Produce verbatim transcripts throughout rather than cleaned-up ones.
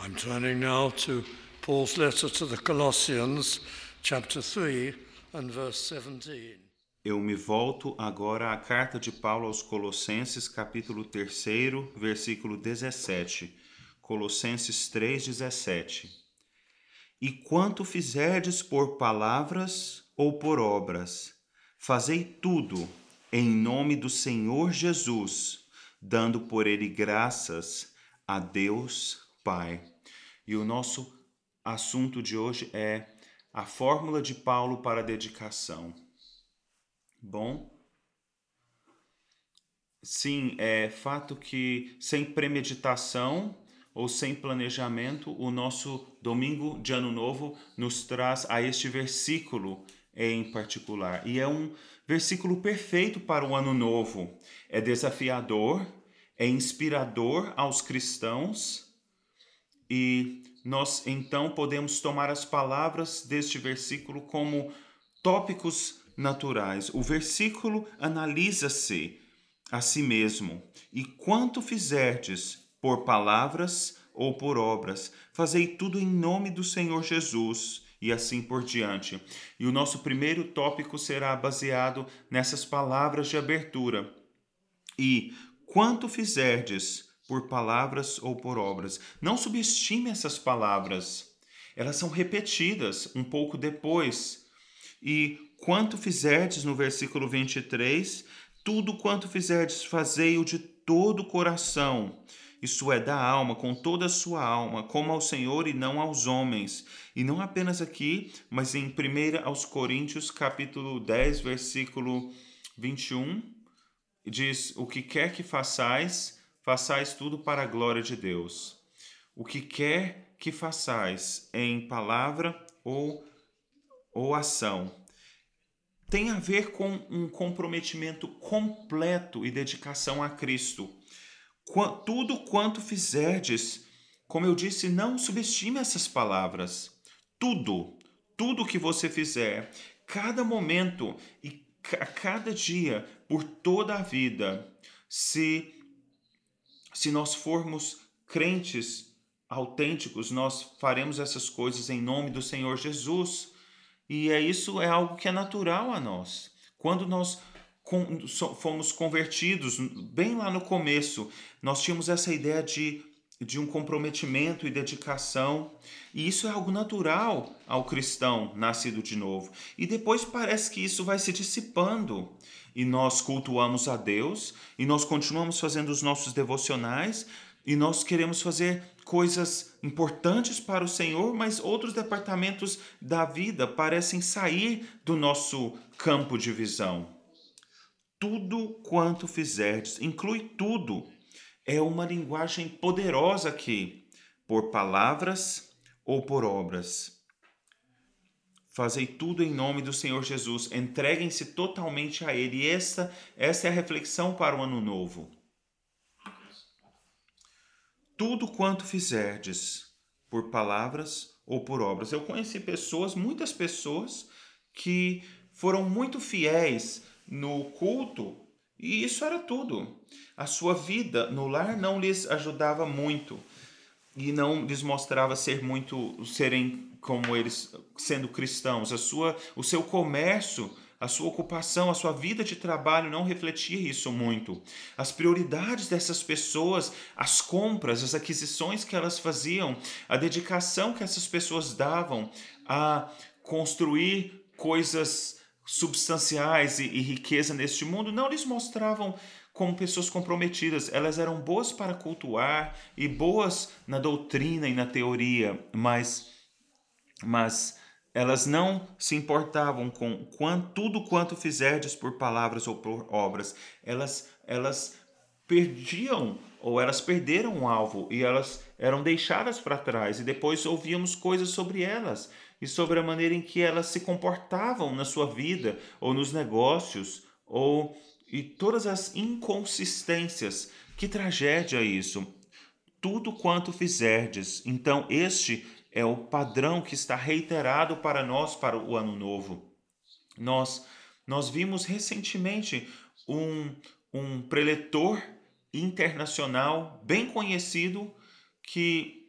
I'm turning now to Paul's letter to the Colossians, chapter three and verse seventeen. Eu me volto agora à carta de Paulo aos Colossenses, capítulo três, versículo dezessete. Colossenses três, dezessete. E quanto fizerdes por palavras ou por obras, fazei tudo em nome do Senhor Jesus, dando por ele graças a Deus Pai. E o nosso assunto de hoje é a fórmula de Paulo para a dedicação. Bom, sim, é fato que sem premeditação ou sem planejamento, o nosso domingo de Ano Novo nos traz a este versículo em particular. E é um versículo perfeito para o Ano Novo. É desafiador, é inspirador aos cristãos e nós então podemos tomar as palavras deste versículo como tópicos naturais. O versículo analisa-se a si mesmo. E quanto fizerdes por palavras ou por obras, fazei tudo em nome do Senhor Jesus, e assim por diante. E o nosso primeiro tópico será baseado nessas palavras de abertura. E quanto fizerdes por palavras ou por obras. Não subestime essas palavras. Elas são repetidas um pouco depois. E quanto fizerdes, no versículo vinte e três, tudo quanto fizerdes, fazei-o de todo o coração, isso é, da alma, com toda a sua alma, como ao Senhor e não aos homens. E não apenas aqui, mas em primeira aos Coríntios, capítulo dez, versículo vinte e um, diz, o que quer que façais, façais tudo para a glória de Deus. O que quer que façais em palavra ou, ou ação, tem a ver com um comprometimento completo e dedicação a Cristo. Tudo quanto fizerdes, como eu disse, não subestime essas palavras. Tudo, tudo que você fizer, cada momento e a cada dia, por toda a vida, se, se nós formos crentes autênticos, nós faremos essas coisas em nome do Senhor Jesus. E é isso é algo que é natural a nós. Quando nós fomos convertidos, bem lá no começo, nós tínhamos essa ideia de, de um comprometimento e dedicação. E isso é algo natural ao cristão nascido de novo. E depois parece que isso vai se dissipando. E nós cultuamos a Deus, e nós continuamos fazendo os nossos devocionais, e nós queremos fazer coisas importantes para o Senhor, mas outros departamentos da vida parecem sair do nosso campo de visão. Tudo quanto fizerdes, inclui tudo, é uma linguagem poderosa aqui, por palavras ou por obras. Fazei tudo em nome do Senhor Jesus, entreguem-se totalmente a Ele. E essa, essa é a reflexão para o Ano Novo. Tudo quanto fizerdes, por palavras ou por obras. Eu conheci pessoas, muitas pessoas, que foram muito fiéis no culto, e isso era tudo. A sua vida no lar não lhes ajudava muito, e não lhes mostrava ser muito, serem como eles, sendo cristãos. A sua, o seu comércio, a sua ocupação, a sua vida de trabalho não refletia isso muito. As prioridades dessas pessoas, as compras, as aquisições que elas faziam, a dedicação que essas pessoas davam a construir coisas substanciais e, e riqueza neste mundo, não lhes mostravam como pessoas comprometidas. Elas eram boas para cultuar e boas na doutrina e na teoria, mas... mas elas não se importavam com quanto, tudo quanto fizerdes por palavras ou por obras. Elas, elas perdiam, ou elas perderam o alvo, e elas eram deixadas para trás. E depois ouvíamos coisas sobre elas, e sobre a maneira em que elas se comportavam na sua vida, ou nos negócios, ou e todas as inconsistências. Que tragédia isso! Tudo quanto fizerdes. Então, este é o padrão que está reiterado para nós para o Ano Novo. Nós, nós vimos recentemente um, um preletor internacional bem conhecido que,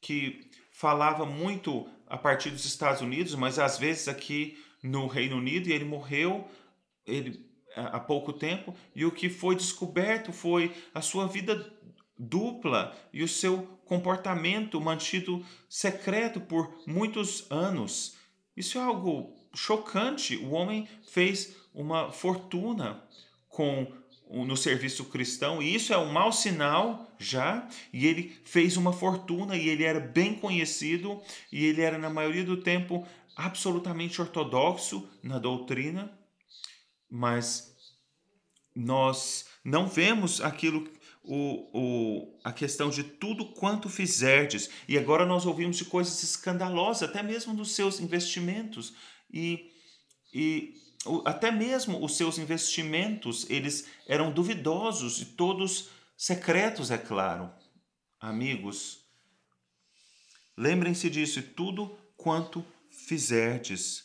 que falava muito a partir dos Estados Unidos, mas às vezes aqui no Reino Unido, e ele morreu ele, há pouco tempo, e o que foi descoberto foi a sua vida dupla e o seu comportamento mantido secreto por muitos anos. Isso é algo chocante. O homem fez uma fortuna com no serviço cristão, e isso é um mau sinal já, e ele fez uma fortuna, e ele era bem conhecido, e ele era na maioria do tempo absolutamente ortodoxo na doutrina, mas nós não vemos aquilo, o, o, a questão de tudo quanto fizerdes, e agora nós ouvimos de coisas escandalosas, até mesmo dos seus investimentos, e, e até mesmo os seus investimentos, eles eram duvidosos e todos secretos, é claro. Amigos, lembrem-se disso, e tudo quanto fizerdes.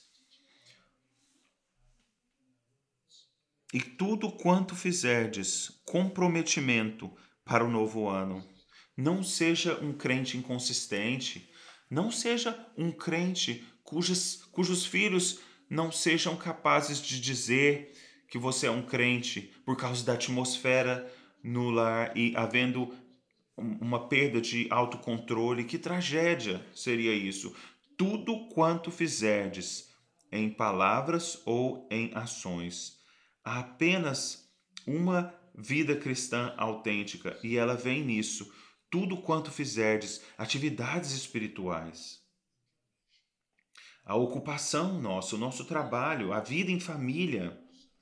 E tudo quanto fizerdes, comprometimento para o novo ano. Não seja um crente inconsistente, não seja um crente cujos, cujos filhos não sejam capazes de dizer que você é um crente por causa da atmosfera no lar e havendo uma perda de autocontrole. Que tragédia seria isso? Tudo quanto fizerdes, em palavras ou em ações. Há apenas uma vida cristã autêntica, e ela vem nisso. Tudo quanto fizerdes, atividades espirituais. A ocupação nossa, o nosso trabalho, a vida em família,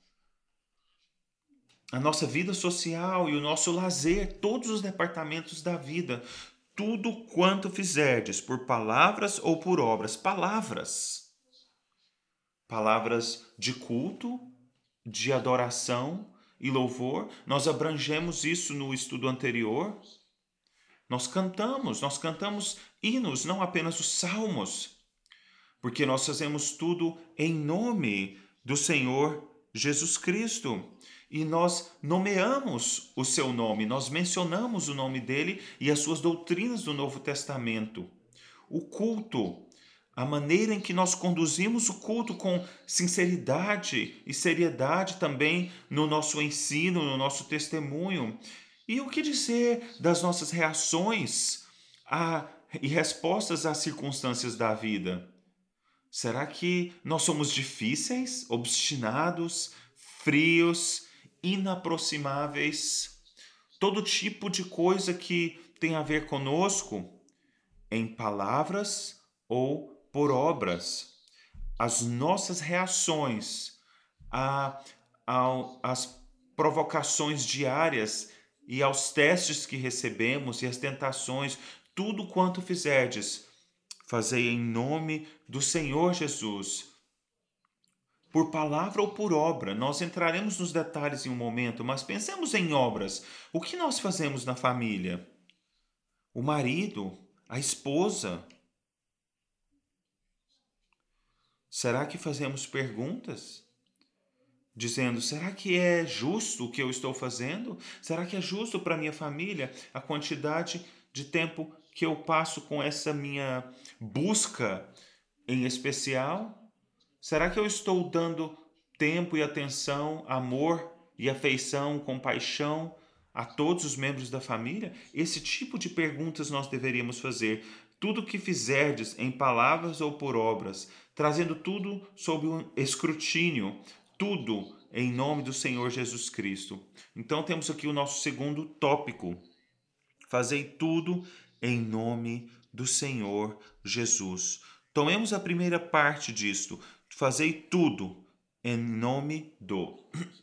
a nossa vida social e o nosso lazer, todos os departamentos da vida, tudo quanto fizerdes, por palavras ou por obras. Palavras. Palavras de culto, de adoração e louvor. Nós abrangemos isso no estudo anterior. Nós cantamos, nós cantamos hinos, não apenas os salmos, porque nós fazemos tudo em nome do Senhor Jesus Cristo. E nós nomeamos o seu nome, nós mencionamos o nome dele e as suas doutrinas do Novo Testamento. O culto, a maneira em que nós conduzimos o culto com sinceridade e seriedade também no nosso ensino, no nosso testemunho. E o que dizer das nossas reações a, e respostas às circunstâncias da vida? Será que nós somos difíceis, obstinados, frios, inaproximáveis? Todo tipo de coisa que tem a ver conosco, em palavras ou por obras. As nossas reações a, a, às provocações diárias e aos testes que recebemos e às tentações, tudo quanto fizerdes, fazei em nome do Senhor Jesus, por palavra ou por obra. Nós entraremos nos detalhes em um momento, mas pensemos em obras. O que nós fazemos na família? O marido, a esposa. Será que fazemos perguntas? Dizendo, será que é justo o que eu estou fazendo? Será que é justo para minha família a quantidade de tempo que eu passo com essa minha busca em especial? Será que eu estou dando tempo e atenção, amor e afeição, compaixão a todos os membros da família? Esse tipo de perguntas nós deveríamos fazer. Tudo que fizerdes em palavras ou por obras, trazendo tudo sob um escrutínio, tudo em nome do Senhor Jesus Cristo. Então temos aqui o nosso segundo tópico. Fazei tudo em nome do Senhor Jesus. Tomemos a primeira parte disto. Fazei tudo em nome do.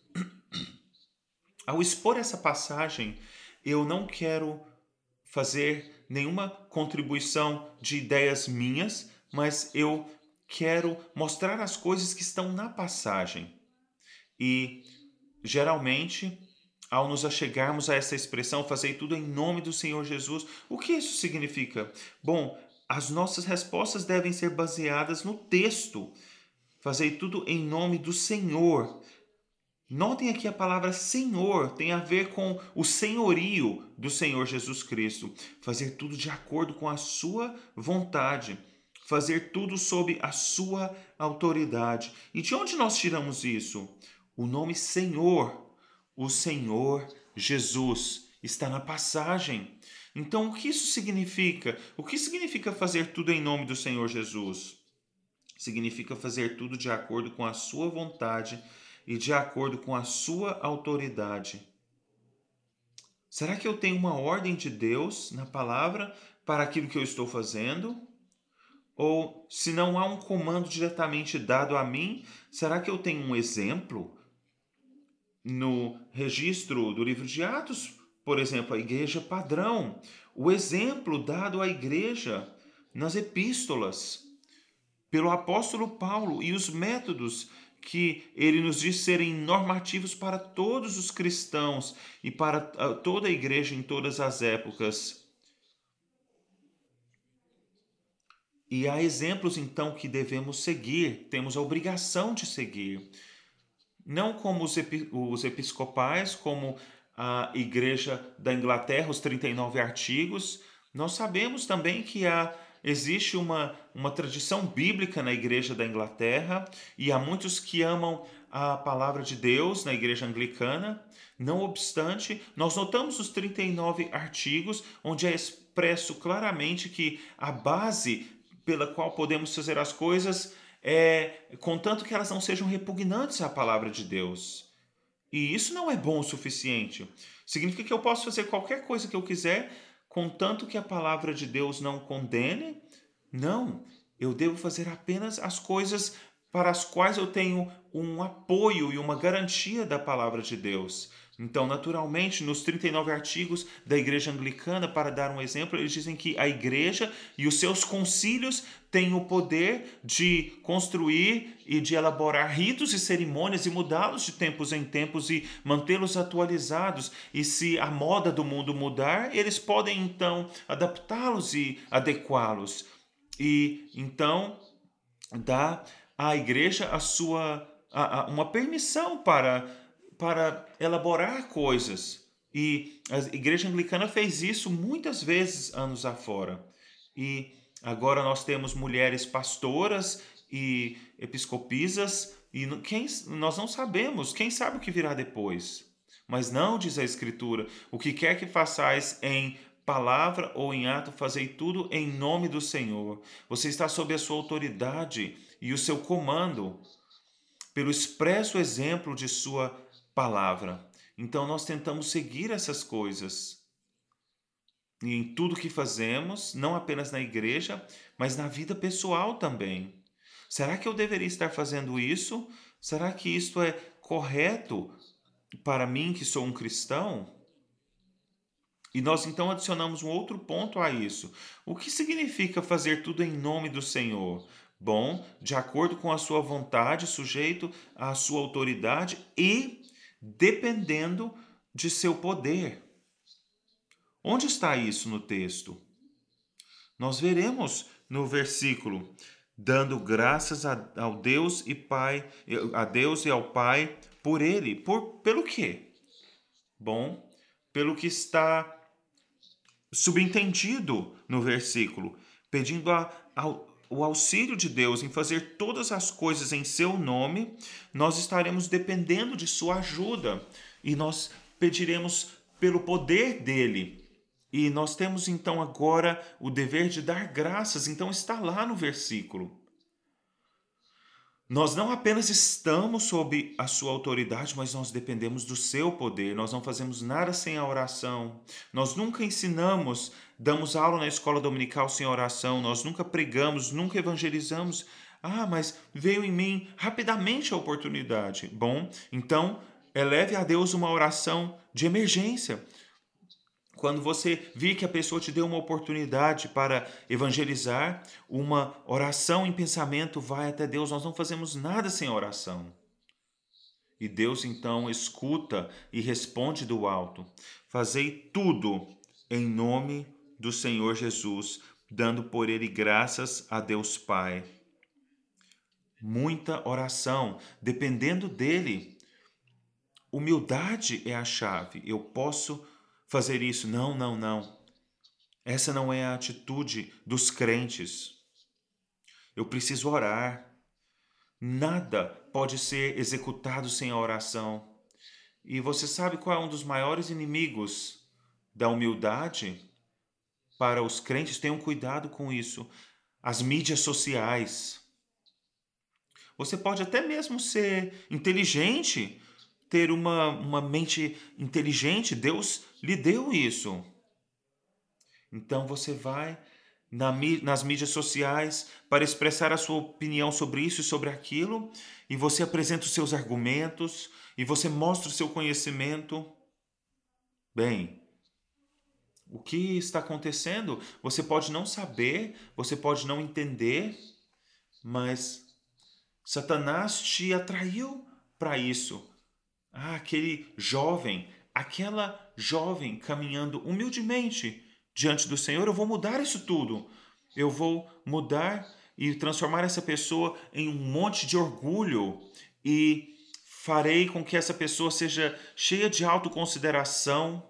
Ao expor essa passagem, eu não quero fazer nenhuma contribuição de ideias minhas, mas eu quero mostrar as coisas que estão na passagem. E, geralmente, ao nos achegarmos a essa expressão, fazei tudo em nome do Senhor Jesus, o que isso significa? Bom, as nossas respostas devem ser baseadas no texto. Fazei tudo em nome do Senhor. Notem aqui a palavra Senhor, tem a ver com o senhorio do Senhor Jesus Cristo. Fazer tudo de acordo com a sua vontade. Fazer tudo sob a sua autoridade. E de onde nós tiramos isso? O nome Senhor, o Senhor Jesus, está na passagem. Então, o que isso significa? O que significa fazer tudo em nome do Senhor Jesus? Significa fazer tudo de acordo com a sua vontade e de acordo com a sua autoridade. Será que eu tenho uma ordem de Deus na palavra para aquilo que eu estou fazendo? Ou, se não há um comando diretamente dado a mim, será que eu tenho um exemplo? No registro do livro de Atos, por exemplo, a igreja padrão, o exemplo dado à igreja nas epístolas, pelo apóstolo Paulo, e os métodos que ele nos diz serem normativos para todos os cristãos e para toda a igreja em todas as épocas. E há exemplos, então, que devemos seguir, temos a obrigação de seguir. Não como os, epi- os episcopais, como a Igreja da Inglaterra, os trinta e nove artigos. Nós sabemos também que há, existe uma, uma tradição bíblica na Igreja da Inglaterra e há muitos que amam a palavra de Deus na Igreja Anglicana. Não obstante, nós notamos os trinta e nove artigos, onde é expresso claramente que a base pela qual podemos fazer as coisas é, contanto que elas não sejam repugnantes à palavra de Deus. E isso não é bom o suficiente. Significa que eu posso fazer qualquer coisa que eu quiser, contanto que a palavra de Deus não condene? Não, eu devo fazer apenas as coisas para as quais eu tenho um apoio e uma garantia da palavra de Deus. Então, naturalmente, nos trinta e nove artigos da Igreja Anglicana, para dar um exemplo, eles dizem que a Igreja e os seus concílios têm o poder de construir e de elaborar ritos e cerimônias e mudá-los de tempos em tempos e mantê-los atualizados. E se a moda do mundo mudar, eles podem então adaptá-los e adequá-los. E então dá à Igreja a sua a, a, uma permissão para para elaborar coisas. E a Igreja Anglicana fez isso muitas vezes anos afora. E agora nós temos mulheres pastoras e episcopisas, e quem, nós não sabemos, quem sabe o que virá depois. Mas não, diz a Escritura, o que quer que façais em palavra ou em ato, fazei tudo em nome do Senhor. Você está sob a sua autoridade e o seu comando, pelo expresso exemplo de sua palavra. Então nós tentamos seguir essas coisas e em tudo que fazemos, não apenas na igreja, mas na vida pessoal também. Será que eu deveria estar fazendo isso? Será que isto é correto para mim, que sou um cristão? E nós então adicionamos um outro ponto a isso. O que significa fazer tudo em nome do Senhor? Bom, de acordo com a sua vontade, sujeito à sua autoridade e dependendo de seu poder. Onde está isso no texto? Nós veremos no versículo: dando graças a, ao Deus e Pai, a Deus e ao Pai por ele. Por, pelo quê? Bom, pelo que está subentendido no versículo, pedindo a, ao, o auxílio de Deus em fazer todas as coisas em seu nome, nós estaremos dependendo de sua ajuda e nós pediremos pelo poder dele. E nós temos então agora o dever de dar graças, então está lá no versículo. Nós não apenas estamos sob a sua autoridade, mas nós dependemos do seu poder. Nós não fazemos nada sem a oração. Nós nunca ensinamos, damos aula na escola dominical sem oração. Nós nunca pregamos, nunca evangelizamos. Ah, mas veio em mim rapidamente a oportunidade. Bom, então eleve a Deus uma oração de emergência. Quando você vir que a pessoa te deu uma oportunidade para evangelizar, uma oração em pensamento vai até Deus. Nós não fazemos nada sem oração. E Deus então escuta e responde do alto. Fazei tudo em nome do Senhor Jesus, dando por ele graças a Deus Pai. Muita oração, dependendo dele. Humildade é a chave. Eu posso fazer isso. Não, não, não. Essa não é a atitude dos crentes. Eu preciso orar. Nada pode ser executado sem a oração. E você sabe qual é um dos maiores inimigos da humildade? Para os crentes, tenham cuidado com isso. As mídias sociais. Você pode até mesmo ser inteligente, ter uma, uma mente inteligente. Deus lhe deu isso. Então você vai na, nas mídias sociais para expressar a sua opinião sobre isso e sobre aquilo, e você apresenta os seus argumentos, e você mostra o seu conhecimento. Bem, o que está acontecendo? Você pode não saber, você pode não entender, mas Satanás te atraiu para isso. Ah, aquele jovem, aquela jovem caminhando humildemente diante do Senhor, eu vou mudar isso tudo. Eu vou mudar e transformar essa pessoa em um monte de orgulho e farei com que essa pessoa seja cheia de autoconsideração.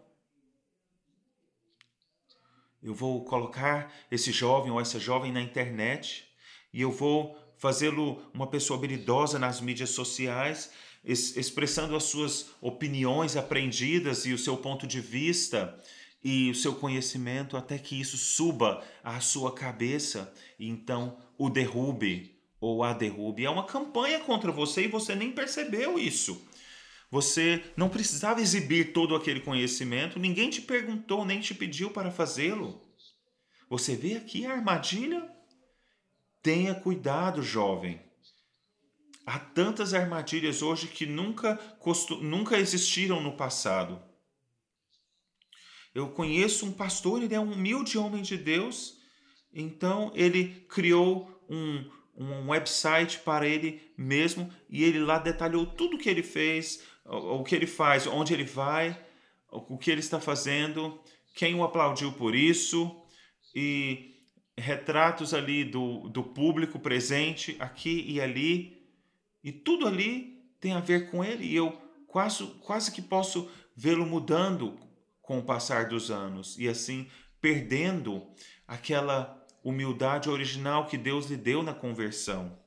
Eu vou colocar esse jovem ou essa jovem na internet e eu vou fazê-lo uma pessoa habilidosa nas mídias sociais, expressando as suas opiniões aprendidas e o seu ponto de vista e o seu conhecimento, até que isso suba à sua cabeça e então o derrube ou a derrube. É uma campanha contra você e você nem percebeu isso. Você não precisava exibir todo aquele conhecimento, ninguém te perguntou nem te pediu para fazê-lo. Você vê aqui a armadilha? Tenha cuidado, jovem. Há tantas armadilhas hoje que nunca, costu... nunca existiram no passado. Eu conheço um pastor, ele é um humilde homem de Deus, então ele criou um, um website para ele mesmo e ele lá detalhou tudo o que ele fez, o que ele faz, onde ele vai, o que ele está fazendo, quem o aplaudiu por isso, e retratos ali do, do público presente aqui e ali, e tudo ali tem a ver com ele, e eu quase, quase que posso vê-lo mudando com o passar dos anos, e assim perdendo aquela humildade original que Deus lhe deu na conversão.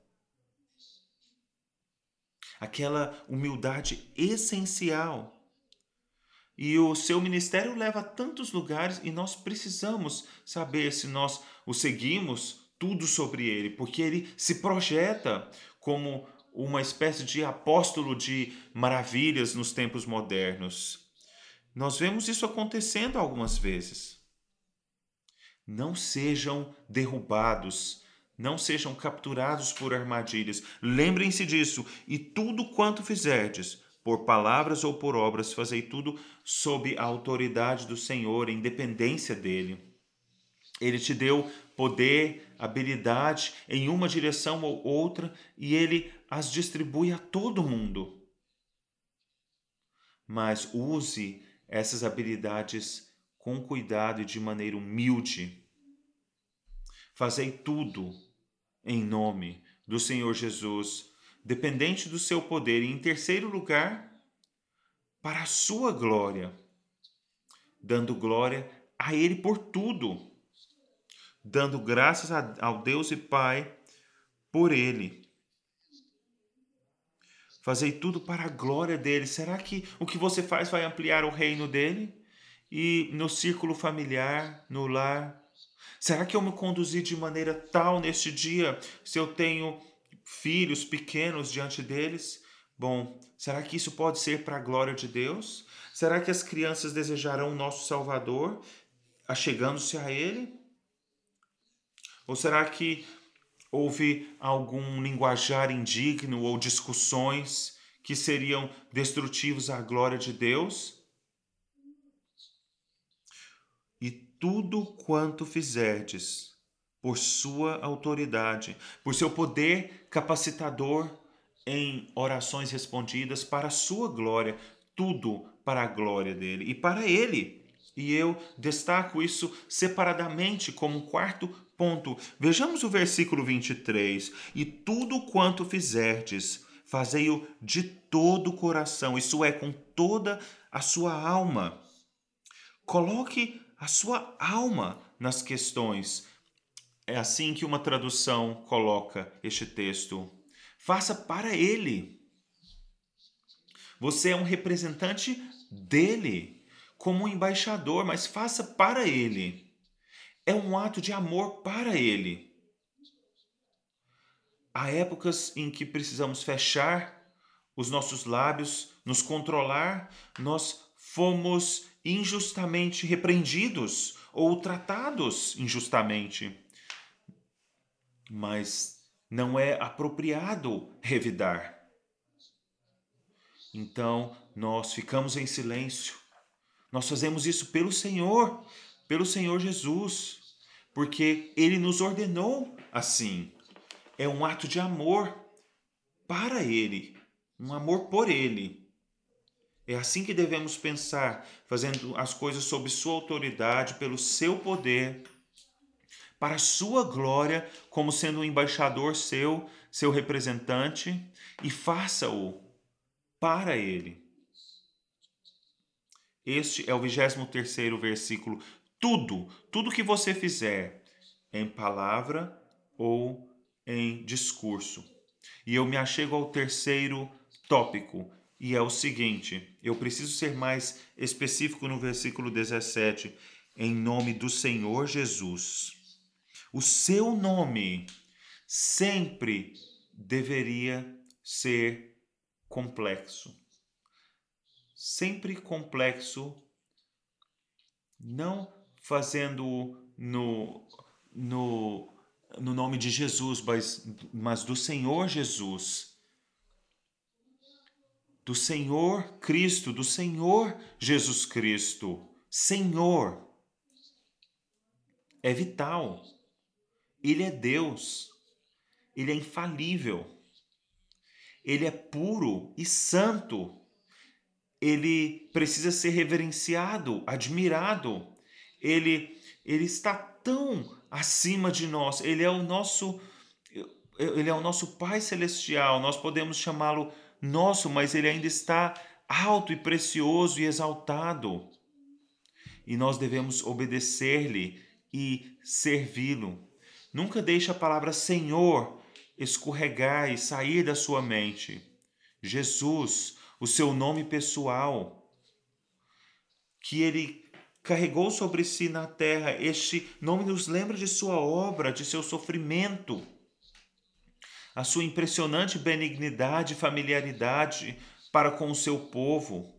Aquela humildade essencial. E o seu ministério leva a tantos lugares e nós precisamos saber se nós o seguimos, tudo sobre ele, porque ele se projeta como uma espécie de apóstolo de maravilhas nos tempos modernos. Nós vemos isso acontecendo algumas vezes. Não sejam derrubados, não sejam capturados por armadilhas. Lembrem-se disso, e tudo quanto fizerdes, por palavras ou por obras, fazei tudo sob a autoridade do Senhor, em dependência dele. Ele te deu poder, habilidade em uma direção ou outra, e ele as distribui a todo mundo. Mas use essas habilidades com cuidado e de maneira humilde. Fazei tudo em nome do Senhor Jesus, dependente do seu poder, e em terceiro lugar, para a sua glória, dando glória a Ele por tudo, dando graças ao Deus e Pai por Ele. Fazei tudo para a glória dele. Será que o que você faz vai ampliar o reino dele? E no círculo familiar, no lar? Será que eu me conduzi de maneira tal neste dia, se eu tenho filhos pequenos diante deles? Bom, será que isso pode ser para a glória de Deus? Será que as crianças desejarão o nosso Salvador, achegando-se a Ele? Ou será que houve algum linguajar indigno ou discussões que seriam destrutivos à glória de Deus? E tudo quanto fizerdes, por sua autoridade, por seu poder capacitador em orações respondidas para a sua glória, tudo para a glória dele e para ele. E eu destaco isso separadamente como um quarto ponto. Vejamos o versículo vinte e três. E tudo quanto fizerdes, fazei-o de todo o coração, isso é, com toda a sua alma. Coloque a sua alma nas questões. É assim que uma tradução coloca este texto. Faça para ele. Você é um representante dele, como um embaixador, mas faça para ele. É um ato de amor para ele. Há épocas em que precisamos fechar os nossos lábios, nos controlar. Nós fomos injustamente repreendidos ou tratados injustamente. Mas não é apropriado revidar. Então, nós ficamos em silêncio. Nós fazemos isso pelo Senhor, pelo Senhor Jesus, porque Ele nos ordenou assim. É um ato de amor para Ele, um amor por Ele. É assim que devemos pensar, fazendo as coisas sob sua autoridade, pelo seu poder, para a sua glória, como sendo um embaixador seu, seu representante, e faça-o para Ele. Este é o vigésimo terceiro versículo. Tudo, tudo que você fizer, em palavra ou em discurso. E eu me achego ao terceiro tópico, e é o seguinte: eu preciso ser mais específico no versículo dezessete. Em nome do Senhor Jesus. O seu nome sempre deveria ser complexo. Sempre complexo, não fazendo no, no, no nome de Jesus, mas, mas do Senhor Jesus. Do Senhor Cristo, do Senhor Jesus Cristo. Senhor. É vital. Ele é Deus. Ele é infalível. Ele é puro e santo. Ele precisa ser reverenciado, admirado. Ele, ele está tão acima de nós. Ele é o nosso, ele é o nosso Pai Celestial. Nós podemos chamá-lo nosso, mas ele ainda está alto e precioso e exaltado. E nós devemos obedecer-lhe e servi-lo. Nunca deixe a palavra Senhor escorregar e sair da sua mente. Jesus, o seu nome pessoal, que ele carregou sobre si na terra. Este nome nos lembra de sua obra, de seu sofrimento, a sua impressionante benignidade e familiaridade para com o seu povo.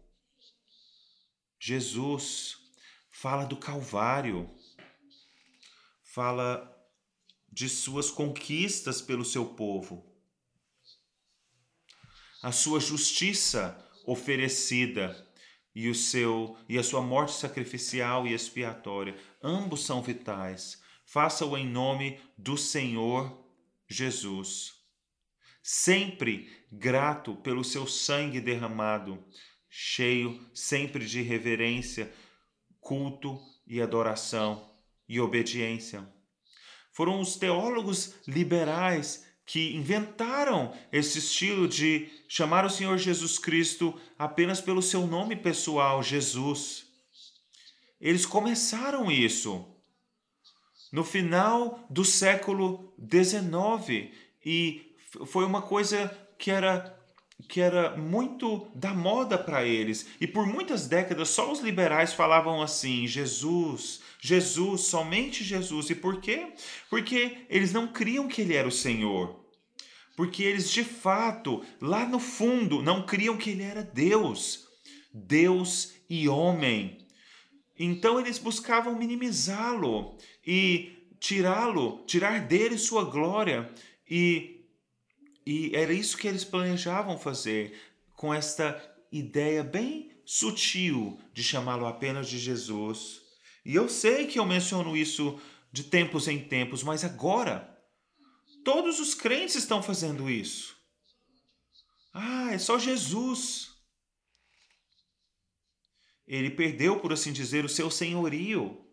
Jesus fala do Calvário, fala de suas conquistas pelo seu povo, a sua justiça oferecida e, o seu, e a sua morte sacrificial e expiatória. Ambos são vitais. Faça-o em nome do Senhor Jesus. Sempre grato pelo seu sangue derramado, cheio sempre de reverência, culto e adoração e obediência. Foram os teólogos liberais que inventaram esse estilo de chamar o Senhor Jesus Cristo apenas pelo seu nome pessoal, Jesus. Eles começaram isso no final do século dezenove e foi uma coisa que era, que era muito da moda para eles. E por muitas décadas só os liberais falavam assim, Jesus, Jesus, somente Jesus. E por quê? Porque eles não criam que ele era o Senhor. Porque eles, de fato, lá no fundo, não criam que ele era Deus. Deus e homem. Então eles buscavam minimizá-lo e tirá-lo, tirar dele sua glória. E, e era isso que eles planejavam fazer, com esta ideia bem sutil de chamá-lo apenas de Jesus. E eu sei que eu menciono isso de tempos em tempos, mas agora todos os crentes estão fazendo isso. Ah, é só Jesus. Ele perdeu, por assim dizer, o seu senhorio.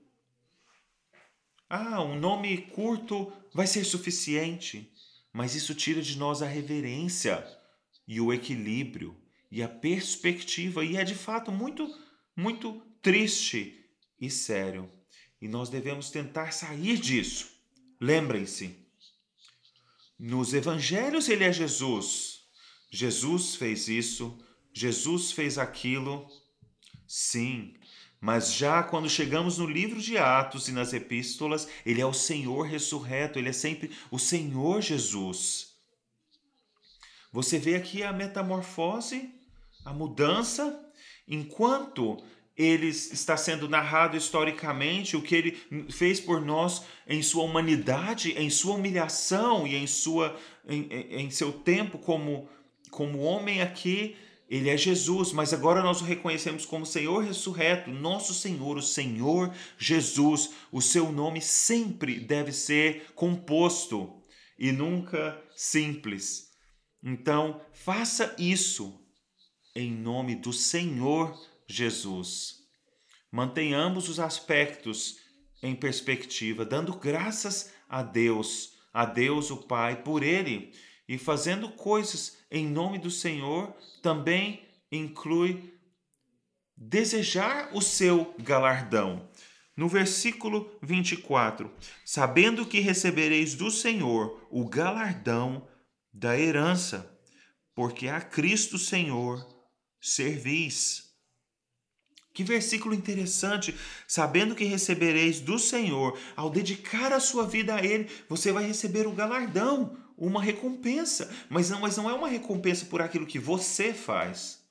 Ah, um nome curto vai ser suficiente, mas isso tira de nós a reverência e o equilíbrio e a perspectiva, e é de fato muito, muito triste e sério. E nós devemos tentar sair disso. Lembrem-se, nos evangelhos ele é Jesus. Jesus fez isso, Jesus fez aquilo. Sim, mas já quando chegamos no livro de Atos e nas epístolas, ele é o Senhor ressurreto, ele é sempre o Senhor Jesus. Você vê aqui a metamorfose, a mudança, enquanto ele está sendo narrado historicamente, o que ele fez por nós em sua humanidade, em sua humilhação e em, sua, em, em seu tempo como, como homem aqui. Ele é Jesus, mas agora nós o reconhecemos como Senhor ressurreto, nosso Senhor, o Senhor Jesus. O seu nome sempre deve ser composto e nunca simples. Então, faça isso em nome do Senhor Jesus. Mantenhamos os aspectos em perspectiva, dando graças a Deus, a Deus o Pai, por Ele, e fazendo coisas em nome do Senhor também inclui desejar o seu galardão. No versículo vinte e quatro, sabendo que recebereis do Senhor o galardão da herança, porque a Cristo Senhor servis. Que versículo interessante! Sabendo que recebereis do Senhor, ao dedicar a sua vida a Ele, você vai receber o galardão, uma recompensa. Mas não, mas não é uma recompensa por aquilo que você faz.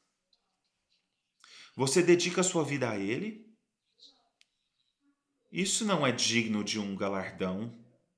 Você dedica a sua vida a Ele? Isso não é digno de um galardão.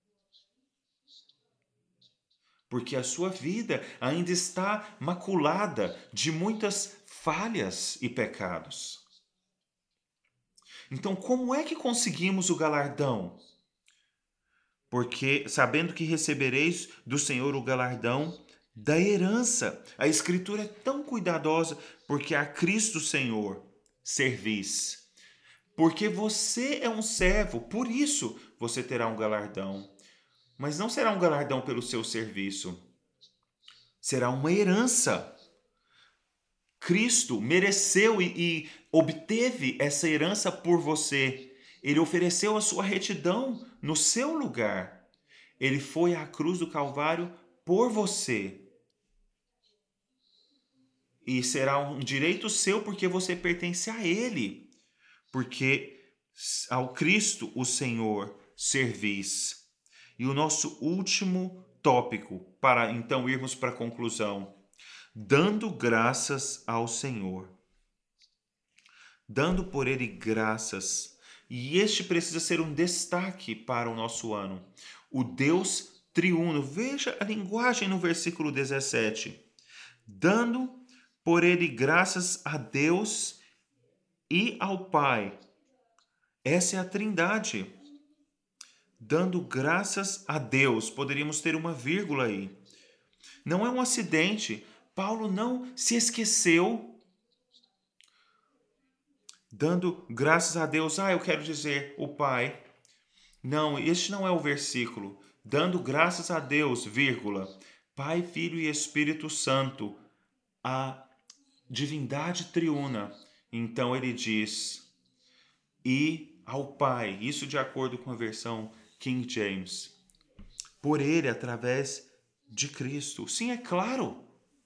Porque a sua vida ainda está maculada de muitas falhas e pecados. Então, como é que conseguimos o galardão? Porque, sabendo que recebereis do Senhor o galardão da herança. A Escritura é tão cuidadosa, porque a Cristo Senhor servis. Porque você é um servo, por isso você terá um galardão. Mas não será um galardão pelo seu serviço. Será uma herança. Cristo mereceu e, e obteve essa herança por você. Ele ofereceu a sua retidão no seu lugar. Ele foi à cruz do Calvário por você. E será um direito seu porque você pertence a Ele. Porque ao Cristo, o Senhor, servis. E o nosso último tópico, para então irmos para a conclusão. Dando graças ao Senhor. Dando por Ele graças. E este precisa ser um destaque para o nosso ano. O Deus triuno. Veja a linguagem no versículo dezessete. Dando por Ele graças a Deus e ao Pai. Essa é a Trindade. Dando graças a Deus. Poderíamos ter uma vírgula aí. Não é um acidente. Paulo não se esqueceu, dando graças a Deus. Ah, eu quero dizer o Pai. Não, este não é o versículo. Dando graças a Deus, vírgula, Pai, Filho e Espírito Santo, a divindade triuna. Então ele diz, e ao Pai, isso de acordo com a versão King James, por ele, através de Cristo. Sim, é claro.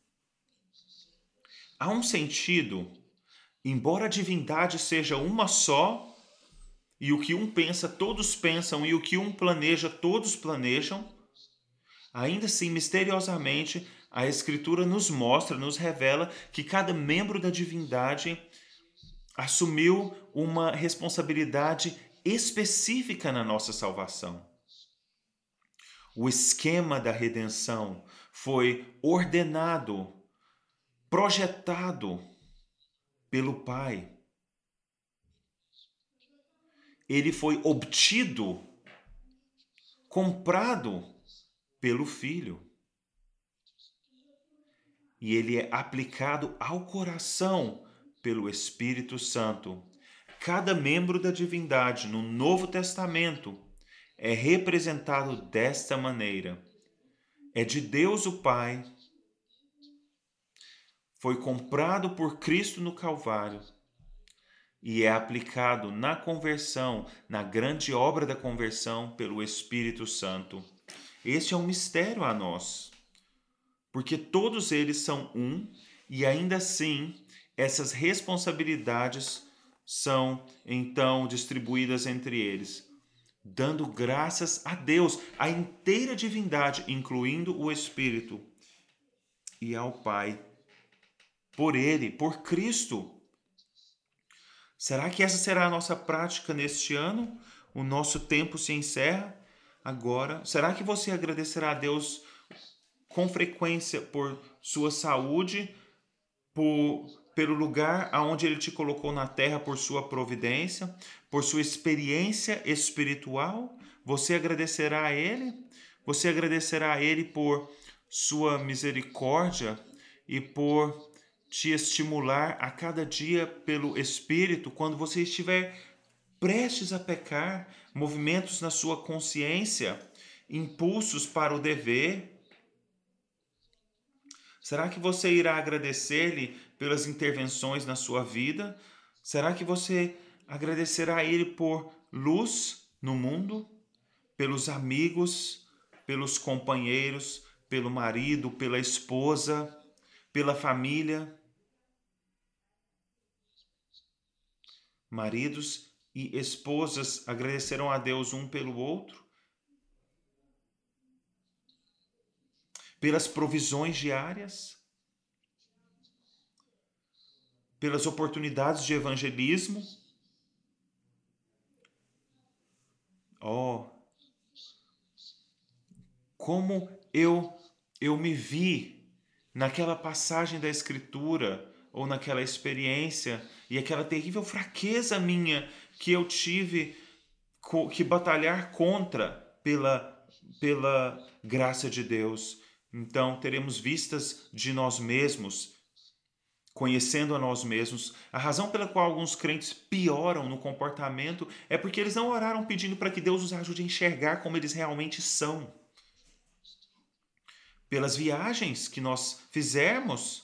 Há um sentido, embora a divindade seja uma só, e o que um pensa, todos pensam, e o que um planeja, todos planejam, ainda assim, misteriosamente, a Escritura nos mostra, nos revela que cada membro da divindade assumiu uma responsabilidade específica na nossa salvação. O esquema da redenção foi ordenado, projetado pelo Pai. Ele foi obtido, comprado pelo Filho. E ele é aplicado ao coração pelo Espírito Santo. Cada membro da divindade no Novo Testamento é representado desta maneira. É de Deus o Pai, foi comprado por Cristo no Calvário e é aplicado na conversão, na grande obra da conversão pelo Espírito Santo. Este é um mistério a nós, porque todos eles são um e ainda assim essas responsabilidades são então distribuídas entre eles, dando graças a Deus, a inteira divindade, incluindo o Espírito, e ao Pai, por Ele, por Cristo. Será que essa será a nossa prática neste ano? O nosso tempo se encerra agora. Será que você agradecerá a Deus com frequência por sua saúde, por, pelo lugar aonde Ele te colocou na terra, por sua providência, por sua experiência espiritual? Você agradecerá a Ele? Você agradecerá a Ele por sua misericórdia e por te estimular a cada dia pelo Espírito quando você estiver prestes a pecar, movimentos na sua consciência, impulsos para o dever? Será que você irá agradecer-lhe pelas intervenções na sua vida? Será que você agradecerá a Ele por luz no mundo, pelos amigos, pelos companheiros, pelo marido, pela esposa, pela família? Maridos e esposas agradecerão a Deus um pelo outro? Pelas provisões diárias? Pelas oportunidades de evangelismo? Oh, como eu, eu me vi naquela passagem da Escritura ou naquela experiência e aquela terrível fraqueza minha que eu tive que batalhar contra pela, pela graça de Deus. Então, teremos vistas de nós mesmos, conhecendo a nós mesmos. A razão pela qual alguns crentes pioram no comportamento é porque eles não oraram pedindo para que Deus os ajude a enxergar como eles realmente são. Pelas viagens que nós fizermos,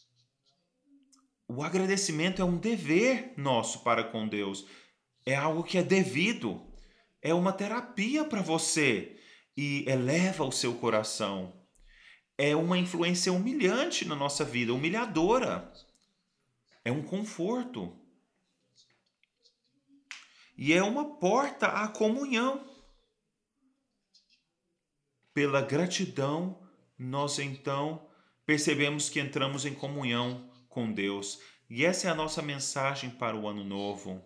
o agradecimento é um dever nosso para com Deus. É algo que é devido. É uma terapia para você e eleva o seu coração. É uma influência humilhante na nossa vida, humilhadora. É um conforto. E é uma porta à comunhão. Pela gratidão, nós então percebemos que entramos em comunhão com Deus. E essa é a nossa mensagem para o ano novo.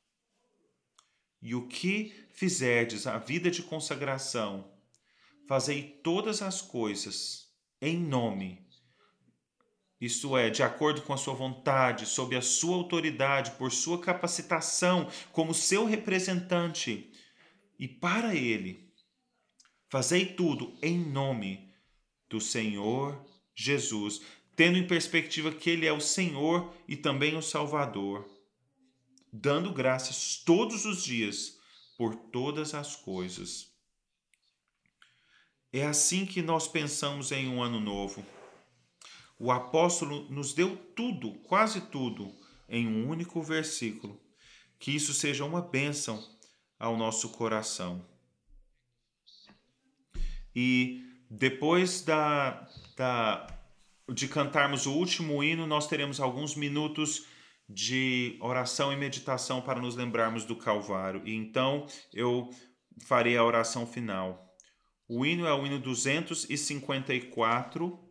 E o que fizerdes a vida de consagração, fazei todas as coisas em nome, isto é, de acordo com a sua vontade, sob a sua autoridade, por sua capacitação como seu representante, e para Ele. Fazei tudo em nome do Senhor Jesus, tendo em perspectiva que Ele é o Senhor e também o Salvador, dando graças todos os dias por todas as coisas. É assim que nós pensamos em um ano novo. O apóstolo nos deu tudo, quase tudo, em um único versículo. Que isso seja uma bênção ao nosso coração. E depois da, da, de cantarmos o último hino, nós teremos alguns minutos de oração e meditação para nos lembrarmos do Calvário. E então eu farei a oração final. O hino é o hino duzentos e cinquenta e quatro.